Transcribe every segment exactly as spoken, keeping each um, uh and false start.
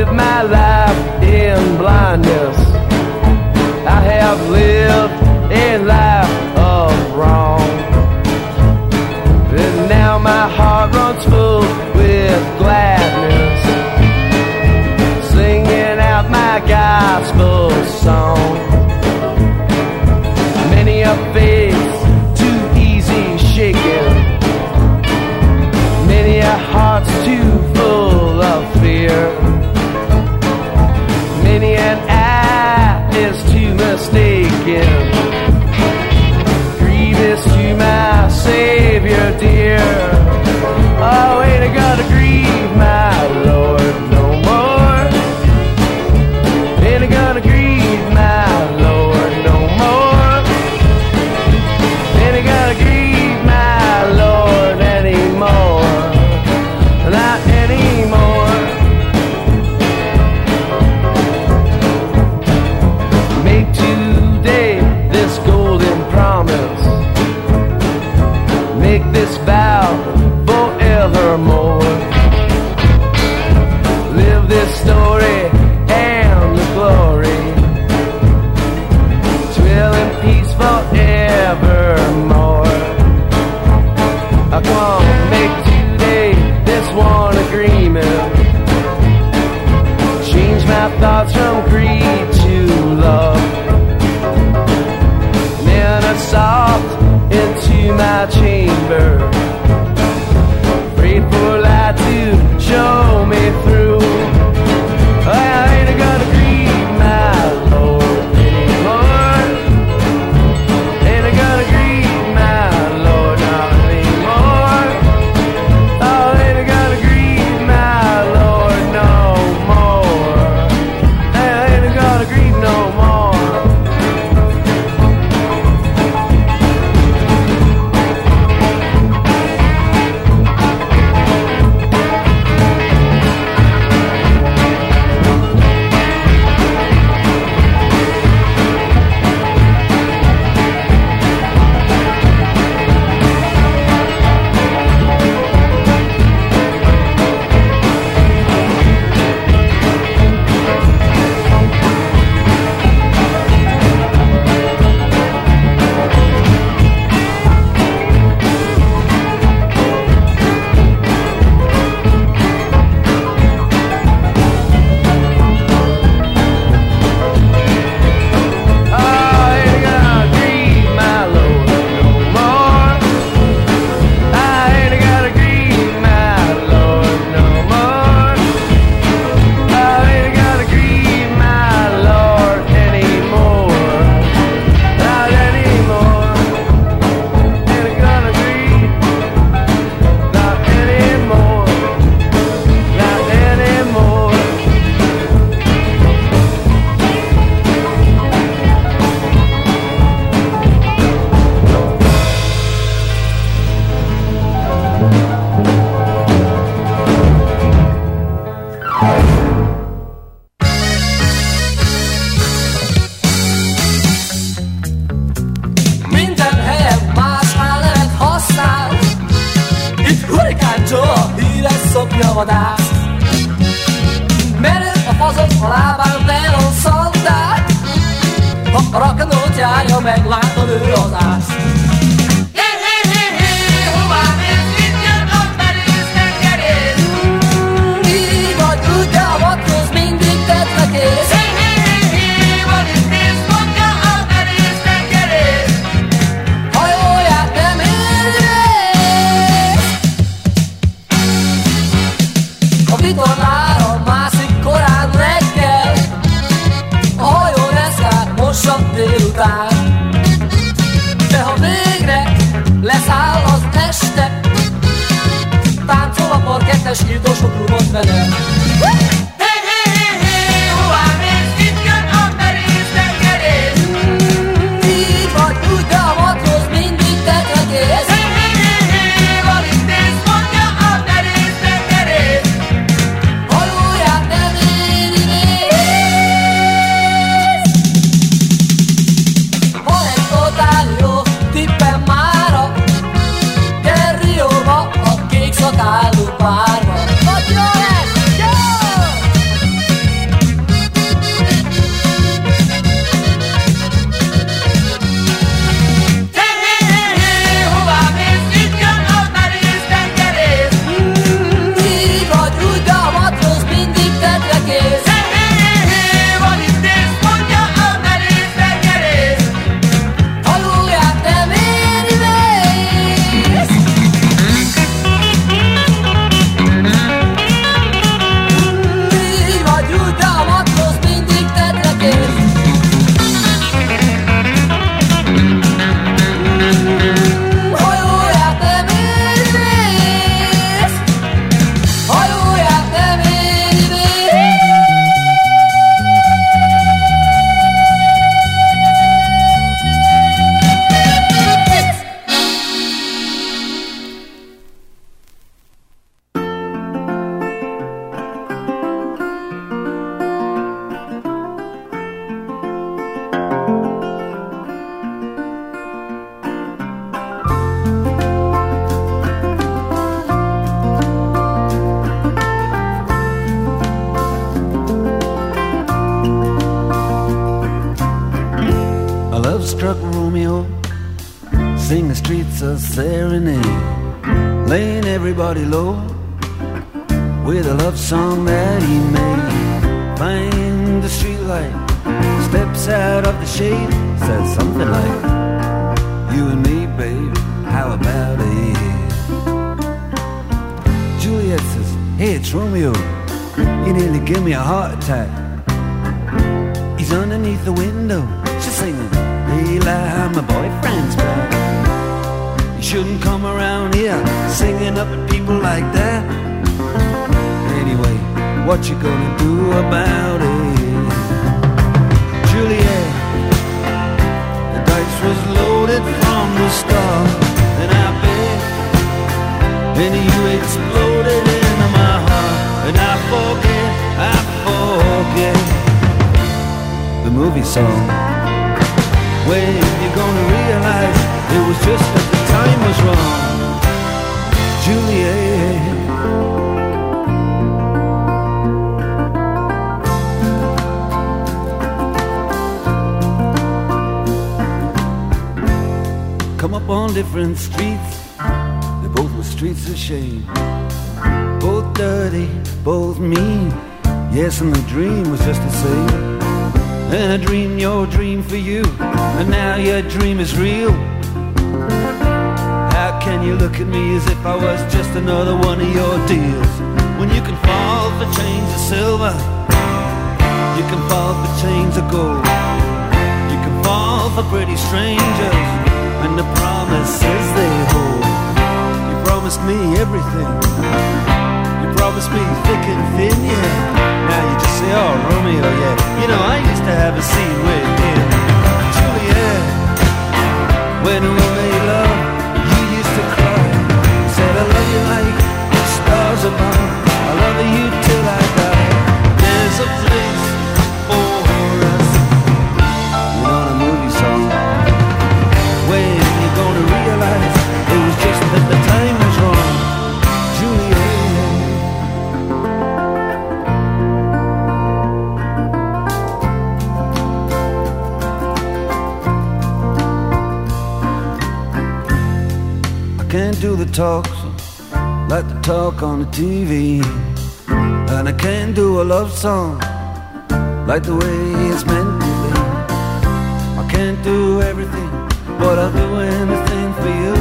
lived my life in blindness. I have lived a life of wrong, and now my heart runs full with gladness, singing out my gospel song. Many a faith too easy shaken, many a heart's too full of fear, many an eye is too mistaken, grievous to my Savior dear. Oh, ain't I gonna grieve my Lord no more? Ain't I gonna grieve my Lord no more? Ain't I gonna grieve my Lord anymore? Not anymore. Make today this golden promise, make this vow forevermore. Live this story and the glory, dwell in peace forevermore. I come make today this one agreement, change my thoughts from greed to love, then I sought into my chamber, prayed for light to show me through. I ain't gonna grieve my Lord anymore. Ain't gonna grieve my Lord not anymore. Oh, ain't gonna grieve my Lord no more. Ain't gonna grieve no more. Álló párba, nagy jó lesz! Jó! serenade, laying everybody low with a love song that he made. Find the streetlight, steps out of the shade, says something like, you and me, babe, how about it? Juliet says, hey, it's Romeo, you nearly gave me a heart attack. He's underneath the window, she's singing, Leila, my boyfriend's back. You shouldn't come around here singing up at people like that. Anyway, what you gonna do about it? Juliet, the dice was loaded from the start, and I bet, and you exploded into my heart, and I forget, I forget the movie song. When you're gonna realize it was just that the time was wrong, Juliet. Come up on different streets, they both were streets of shame. Both dirty, both mean, yes, and the dream was just the same. And I dreamed your dream for you, and now your dream is real. How can you look at me as if I was just another one of your deals? When you can fall for chains of silver, you can fall for chains of gold, you can fall for pretty strangers and the promises they hold. You promised me everything, you promised me thick and thin, yeah. Now you just say, oh, Romeo, yeah. You know, I used to have a scene with him. Juliet, when we made love, you used to cry. You said, I love you like the stars above, I love you till I die. There's a place for us. You know, the movie song. When you're gonna realize it was just that the time was wrong, Juliet. Can't do the talk like the talk on the T V, and I can't do a love song like the way it's meant to be. I can't do everything, but I'll do anything for you.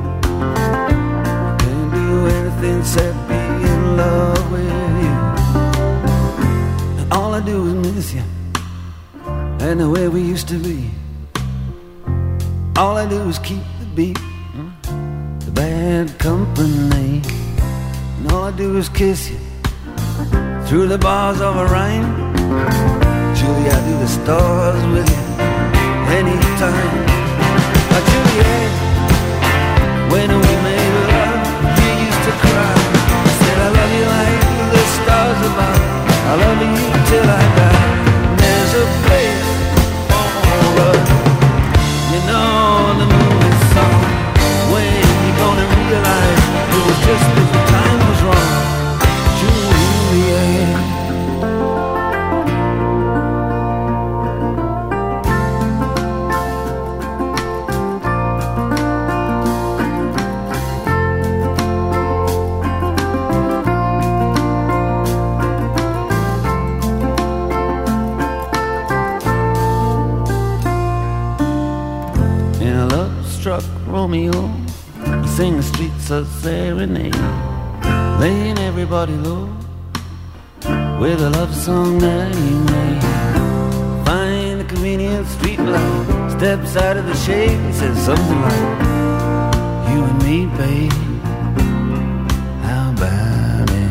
I can't do anything except be in love with you. And all I do is miss you, and the way we used to be. All I do is keep the beat, bad company, and all I do is kiss you through the bars of a rhyme. Julie, I do the stars with you anytime. Oh, Juliet, when we made love, you used to cry. I said I love you like the stars above, I love you till I die. And there's a place for us, you know, the movie song. When gonna realize it was just that the time was wrong, Juliet. In a love-struck Romeo, sing the streets of serenade, laying everybody low with a love song that he made. Find the convenient street light, steps out of the shade, he says something like, you and me, babe, how about it?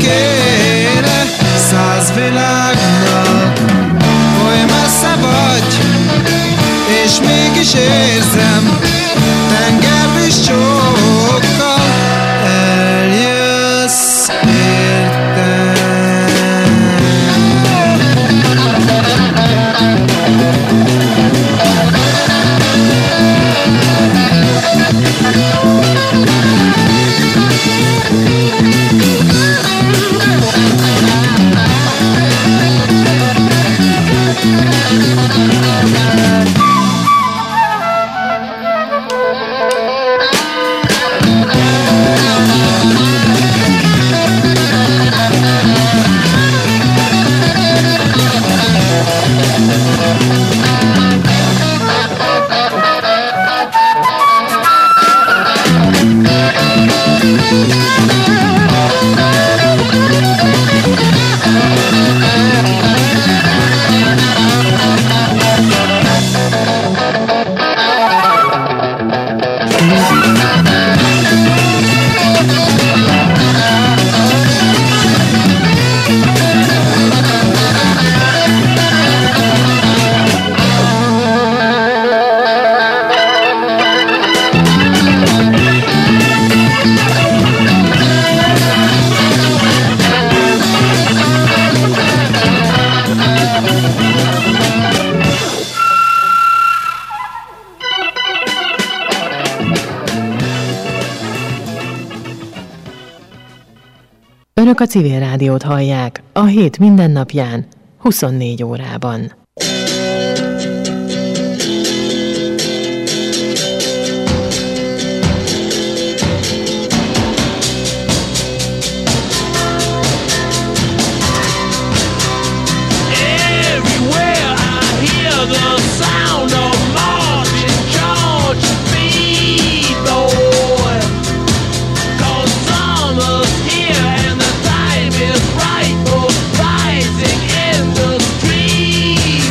kéne száz világnak. Oly messze vagy, és mégis érzem, tengervíz csókkal eljössz értem. Önök a Civil Rádiót hallják a hét mindennapján, huszonnégy órában. Rising in the street.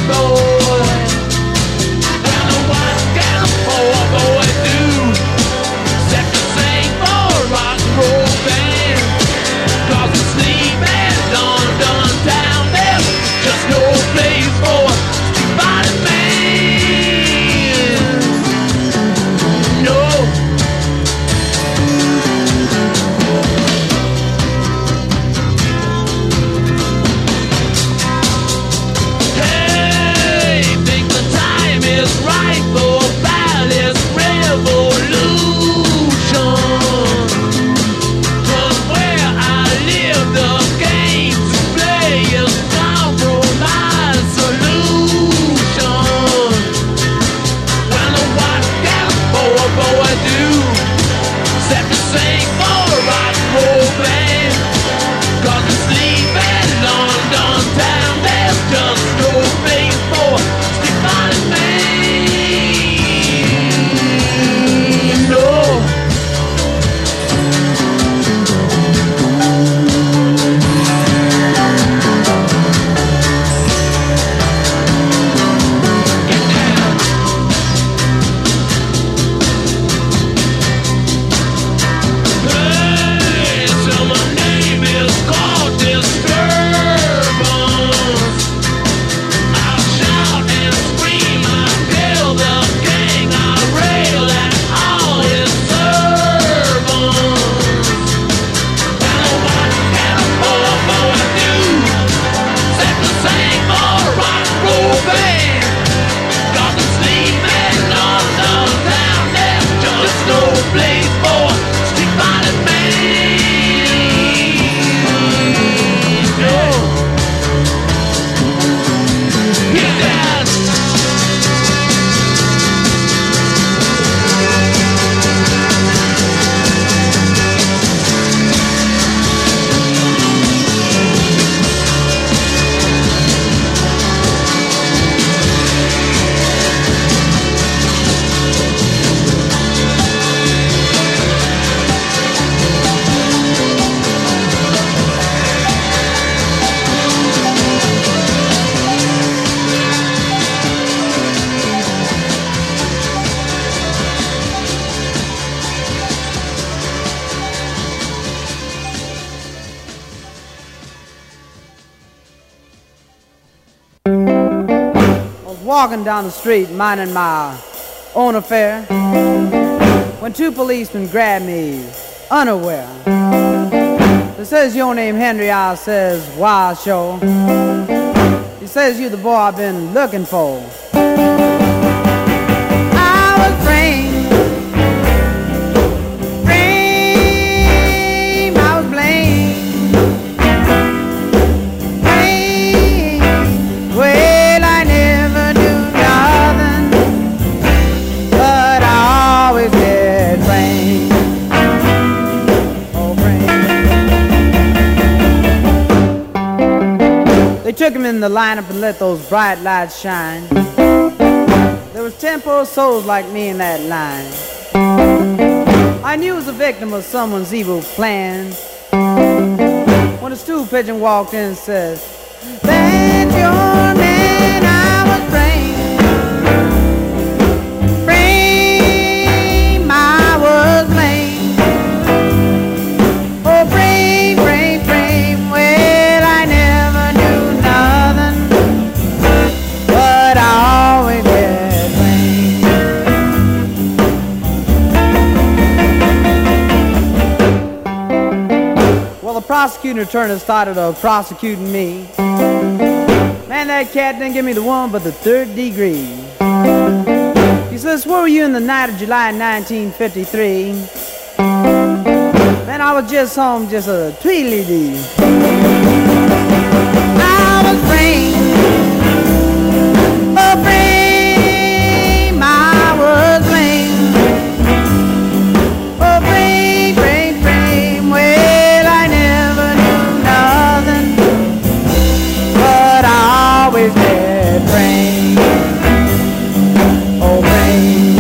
walking down the street minding my own affair when two policemen grabbed me unaware. It says your name Henry, I says why sure. He says you the boy I've been looking for. I was framed, framed, I was blamed, framed. Well, I never do nothing, but I always get framed. Oh, framed. They took him in the lineup and let those bright lights shine. There was ten poor souls like me in that line. I knew I was a victim of someone's evil plan when a stool pigeon walked in and said, "That's your man." I was framed, framed, I was blamed. Oh, frame, frame, frame. Well, I never knew nothing, but I always get blamed. Well, the prosecuting attorney started uh, prosecuting me. Man, that cat didn't give me the one, but the third degree. He says, "Where were you in the night of July nineteen fifty-three?" Man, I was just home, just a tweedledee. I was framed, oh frame, I was blamed. Oh frame, frame, frame. Well, I never knew nothing, but I always get framed. Oh frame,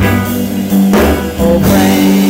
oh frame.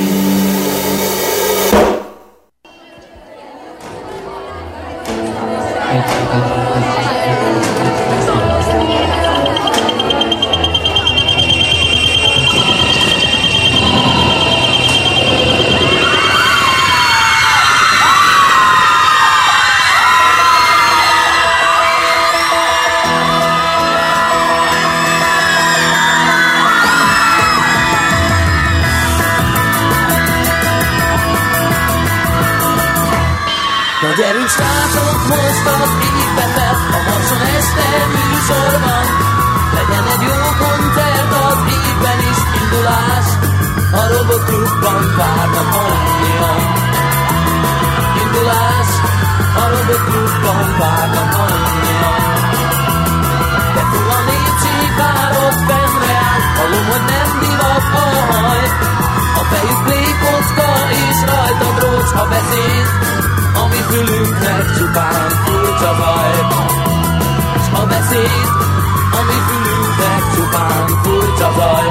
Na gyerünk srácok, most az égbe fel, a Marson este műsor van. Legyen egy jó koncert az égben is, indulás, a Robot Klubban várnak annyian. Indulás, a Robot Klubban várnak annyian. De full a népség várok fennre áll, hallom, hogy nem divat a haj. A fejük plékocka és rajta brócs a beszéd, ami fülünknek csupán furcsa zaj. S a beszéd, ami fülünknek csupán furcsa zaj.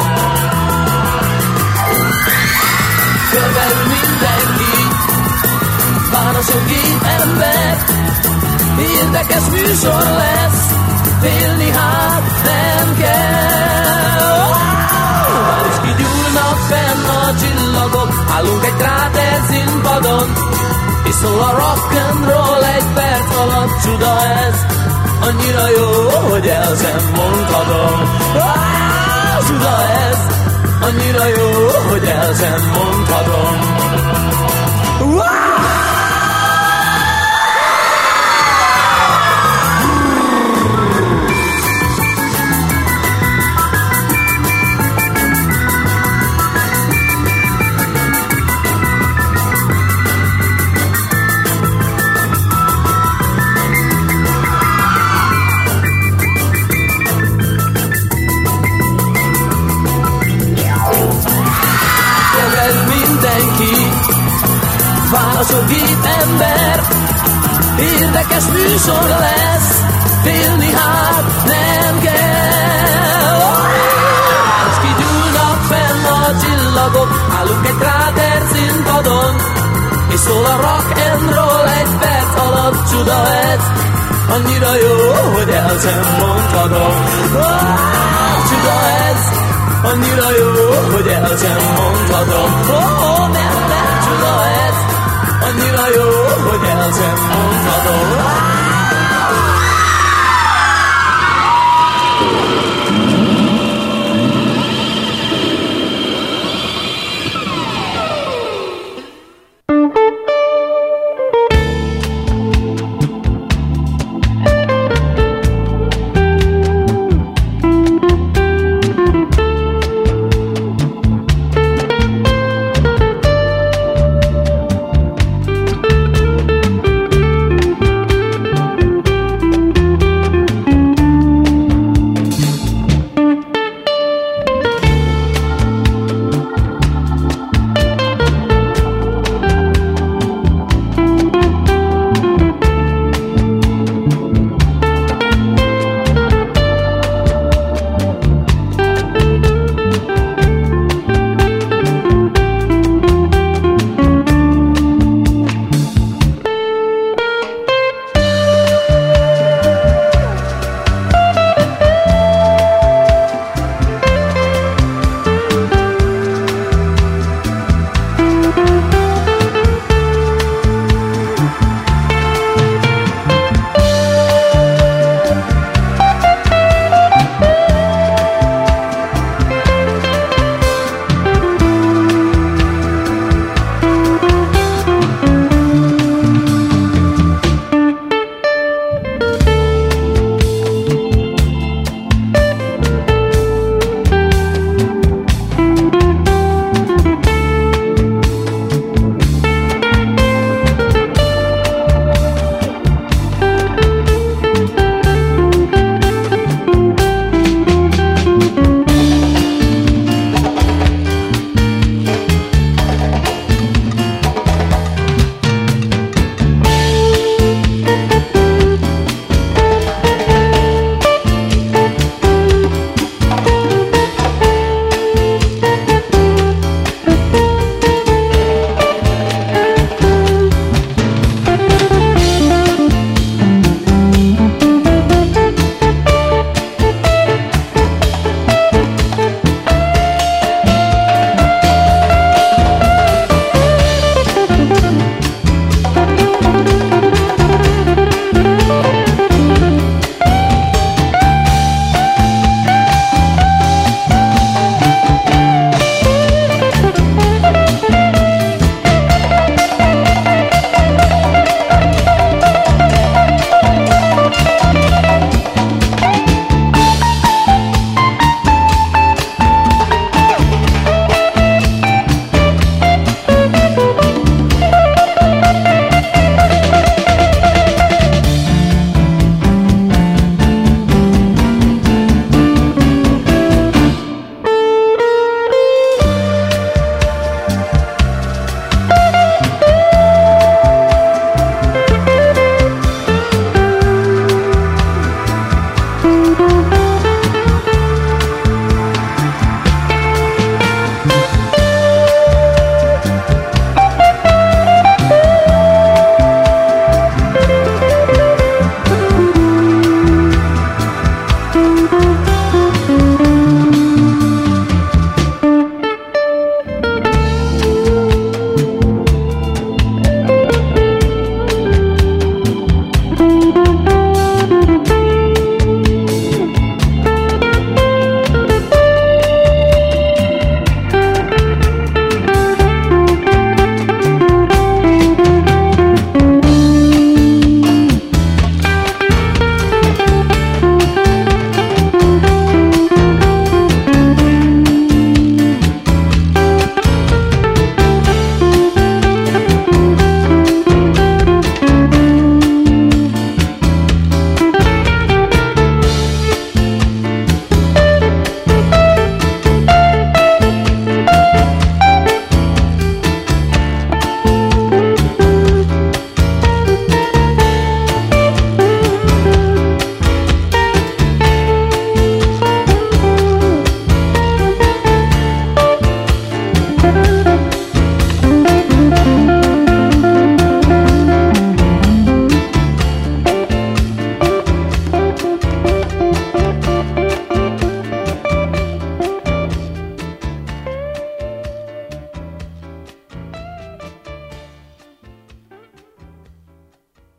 Körbeül mindenki, vár a sok két ember, érdekes műsor lesz, félni hát nem kell. Már is kigyúlnak fenn a csillagok, állunk egy kráter színpadon, és szól a rock'n'roll egy perc alatt, csuda ez, annyira jó, hogy el sem mondhatom. Ah, csuda ez, annyira jó, hogy el sem mondhatom. Ah! Vár a sok két ember, érdekes műsor lesz, félni hát nem kell. És kigyúlnak fenn a csillagok, állunk egy kráter színpadon, és szól a rock'n'roll egy perc alatt, csuda ez, annyira jó, hogy el sem mondhatom. Csuda ez, annyira jó, hogy el sem mondhatom. Oh, nem, nem, csuda ez, annyira jó, hogy el sem mondhatom.